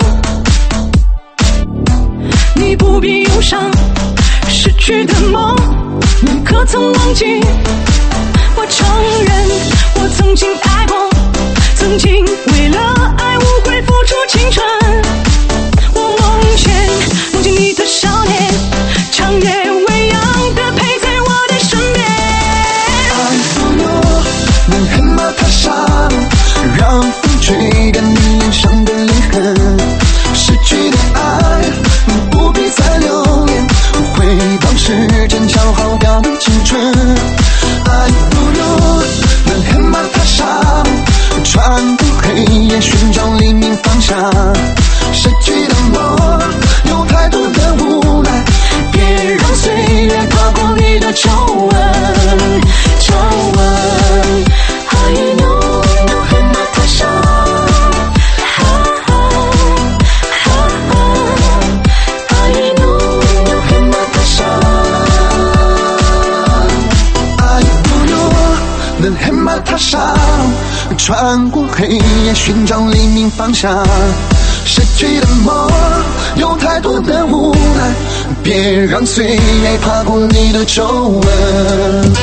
F: 你不必忧伤，失去的梦你可曾忘记？我承认我曾经爱过，曾经为了爱无悔付出青春。我梦见梦见你的笑脸，长夜未央的陪在我的身边。
A: 能黑马踏上，让风吹干你脸上的泪痕。失去的爱，不必再留恋，回到时间消耗掉的青春。爱不如能黑马踏上，穿过黑夜寻找黎明方向。失去的梦，有太多的无奈，别让岁月跨过你的皱纹。皱纹 I know 能黑马踏上，哈哈哈哈 I know 能黑马踏上，爱不如能黑马踏上，穿过黑夜寻找黎明方向。失去的梦，有太多的无奈，别让岁月爬过你的皱纹。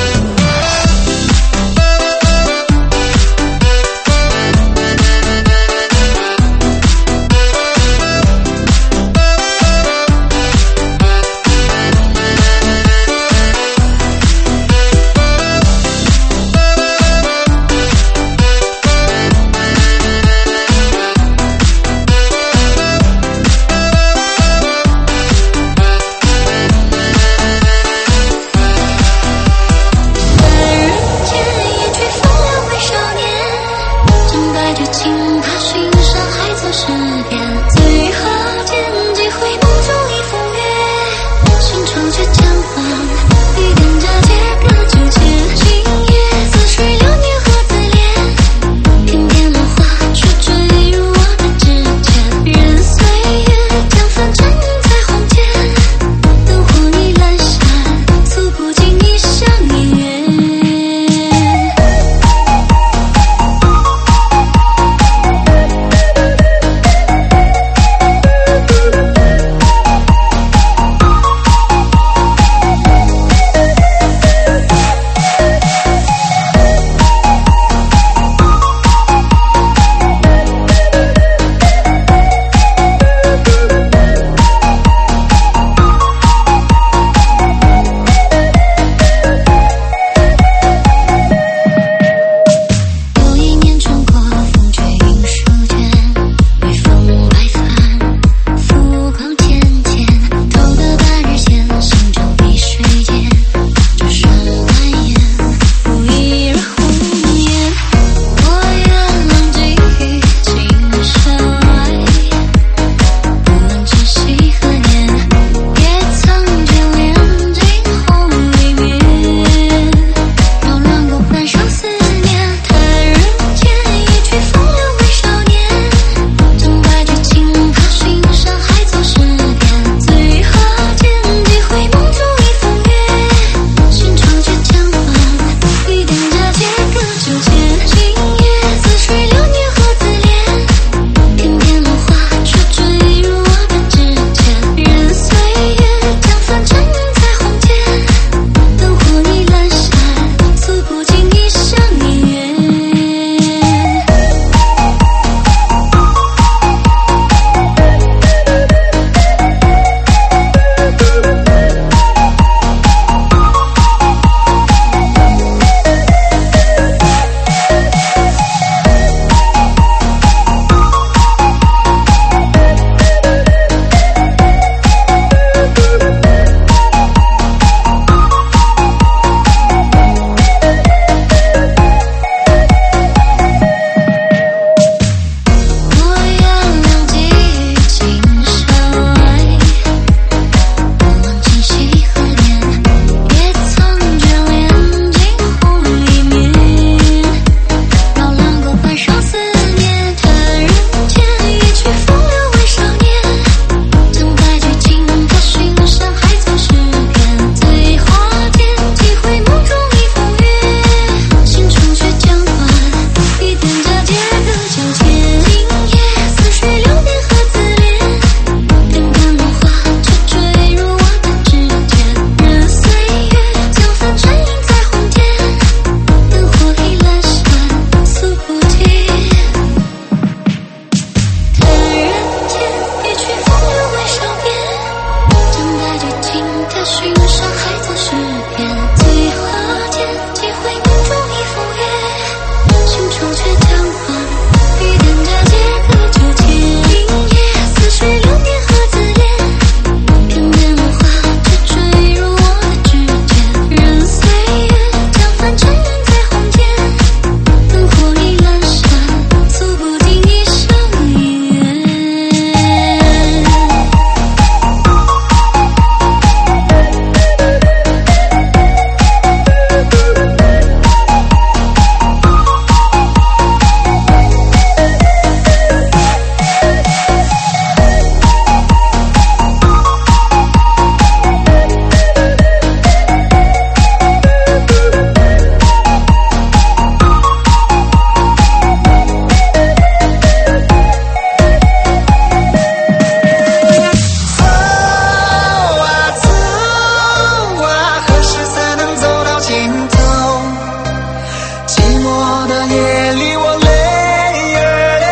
A: 的夜里我泪儿连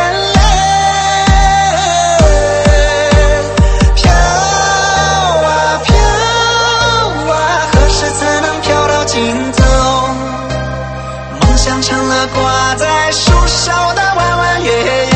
A: 泪，飘啊飘啊，何时才能飘到尽头？梦想成了挂在树梢的弯弯月夜。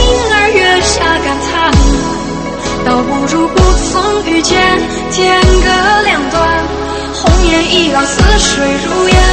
M: 儿月下感叹，倒不如不曾遇见，天各两端，红颜易老，似水如烟。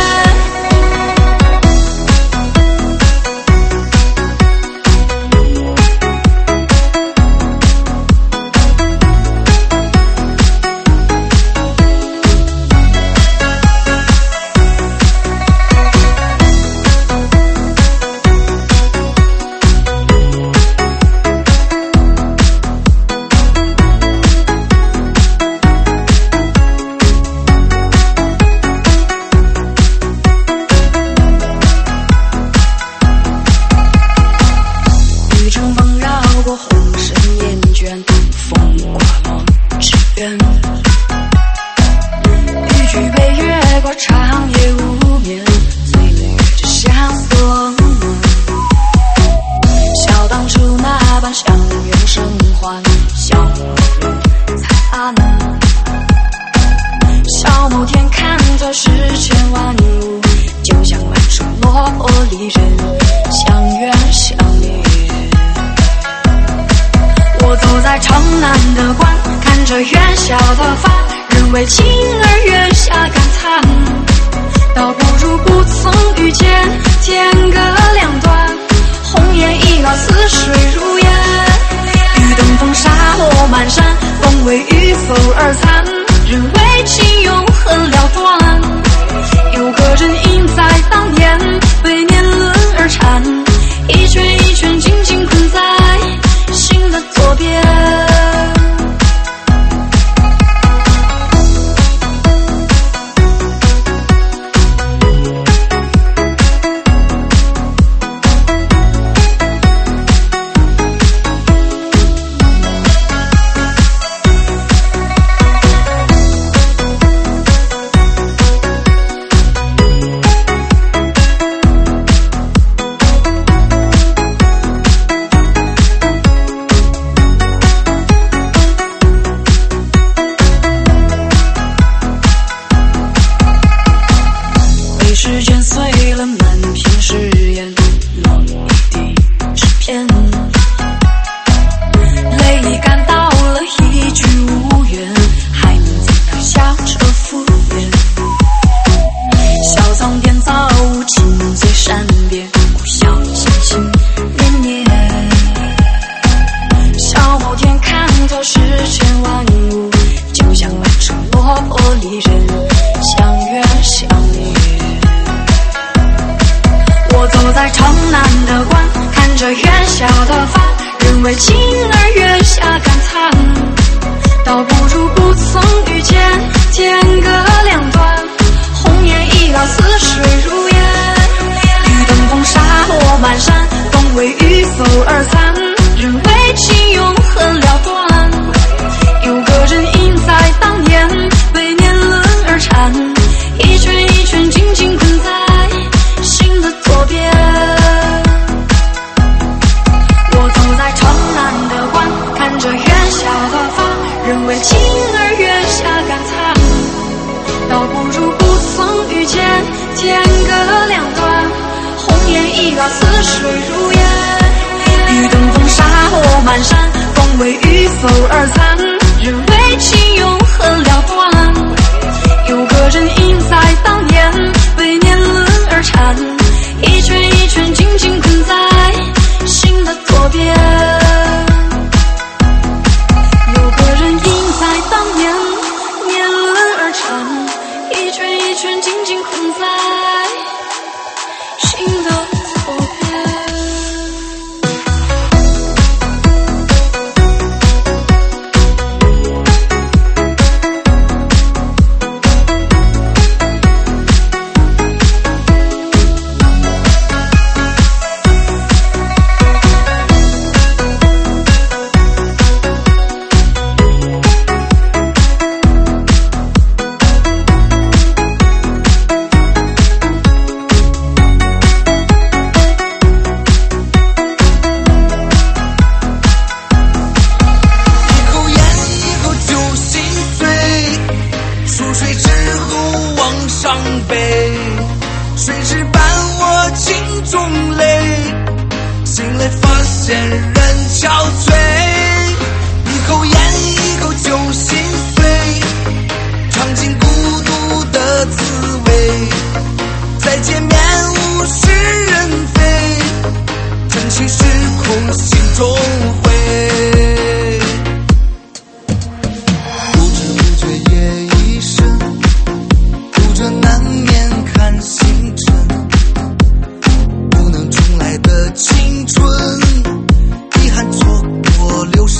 M: 紧紧困在心的左边。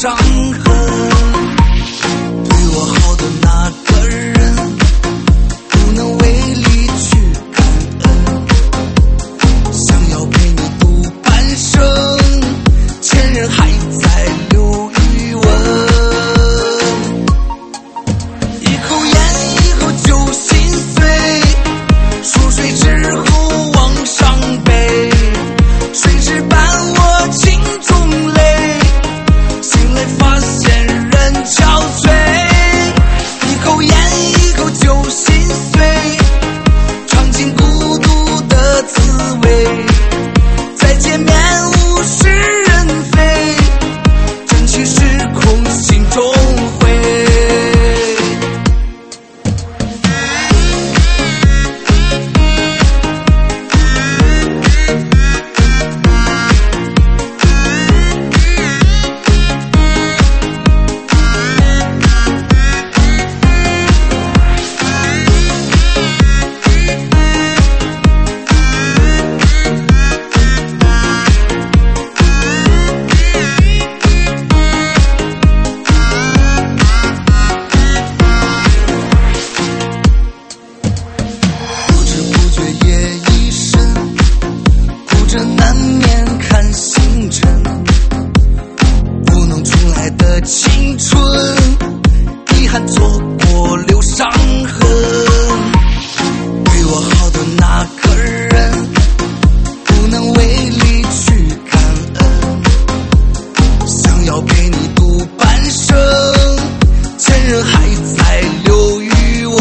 A: 伤痕。对我好的那个人，不能为离去感恩。想要陪你度半生，前任还在留余温。一口烟一口酒心碎，熟睡之后往上背，谁知伴我情中泪，醒来发现人憔悴。一口烟一口酒心碎，尝尽孤独的滋味。再见面物是人非，真情是空心中灰。不知不觉夜已深，哭着难免看星辰。不能重来的青春，遗憾错过留伤痕。对我好的那个人，不能为离去感恩。想要陪你度半生，前任还在留余温。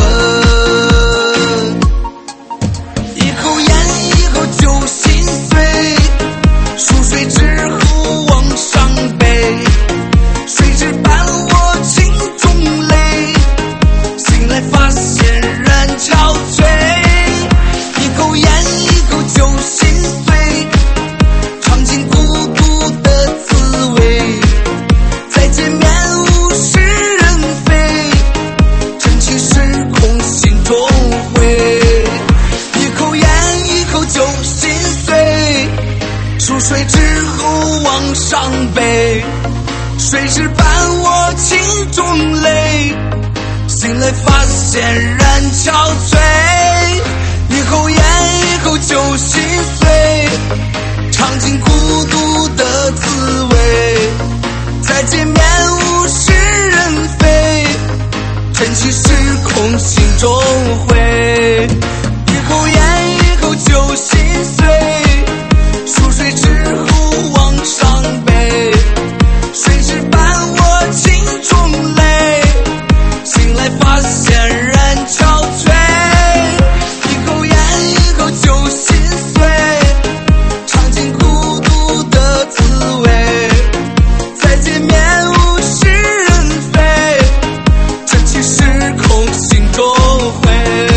A: 一口烟一口酒心碎，熟睡之后往上背，谁知伴我情中泪，醒来发现人憔悴。一口烟一口酒心碎，尝尽孤独的滋味。再见面物是人非，真情是空心中灰。一口烟一口酒心碎，熟睡之后往上背，谁知伴我情中泪，醒来发现人憔悴。一口烟一口酒心碎，尝尽孤独的滋味。再见面物是人非，真情是空心中灰。一口烟一口酒心碎，熟睡之后往上背，谁知伴我情中泪，醒来发现人憔悴。一口烟一口酒心碎，尝尽孤独的滋味。再见面物是人非，真情是空心中灰。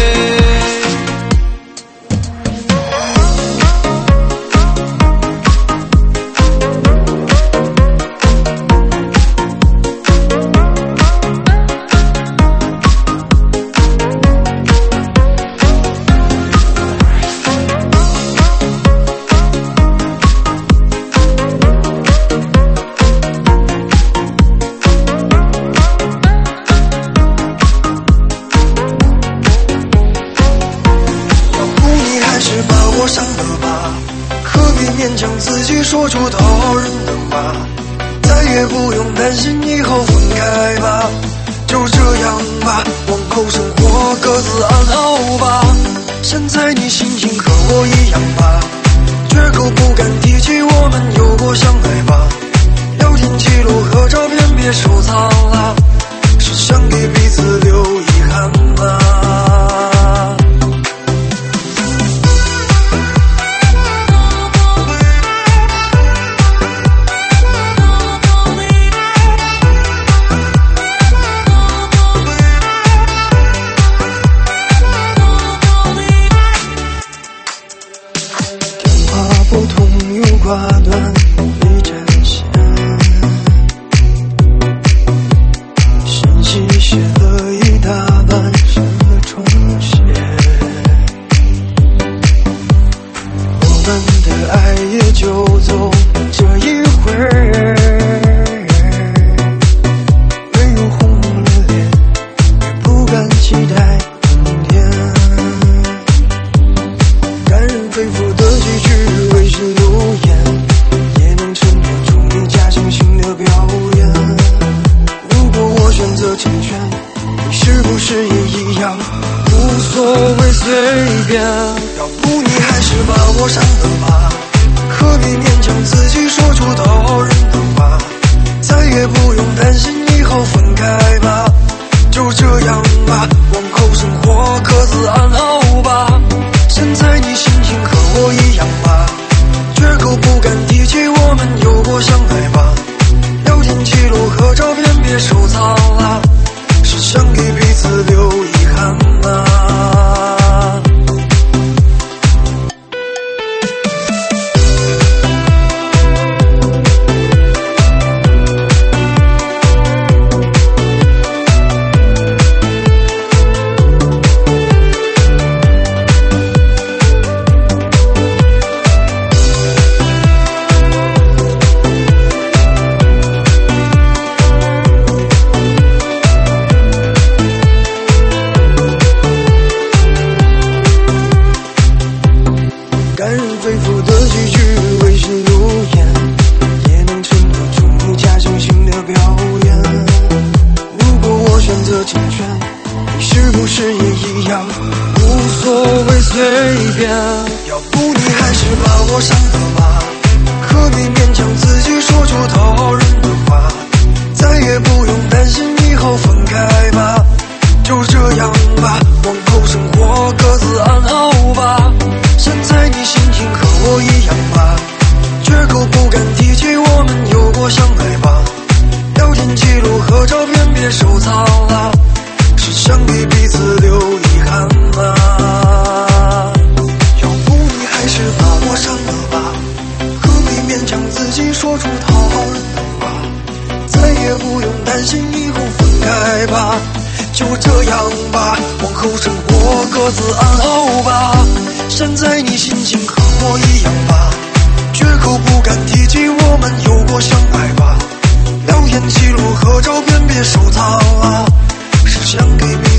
B: 说出讨人的话，再也不用担心以后分开吧，就这样吧，往后生活各自安好吧。现在你心情和我一样吧，绝口不敢提起我们有过相爱吧。聊天记录和照片别收藏了，是想给彼此留遗憾吗？
A: 挂断一阵线，
E: 后分开吧，就这样吧，往后生活各自安好吧。现在你心情和我一样吧，绝口不敢提起我们有过相爱吧。聊天记录和照片别收藏了，是想给彼此留遗憾啊。就这样吧，往后生活各自安好吧。现在你心情和我一样吧，绝口不敢提起我们有过相爱吧。聊天记录和照片别收藏啊，是想给别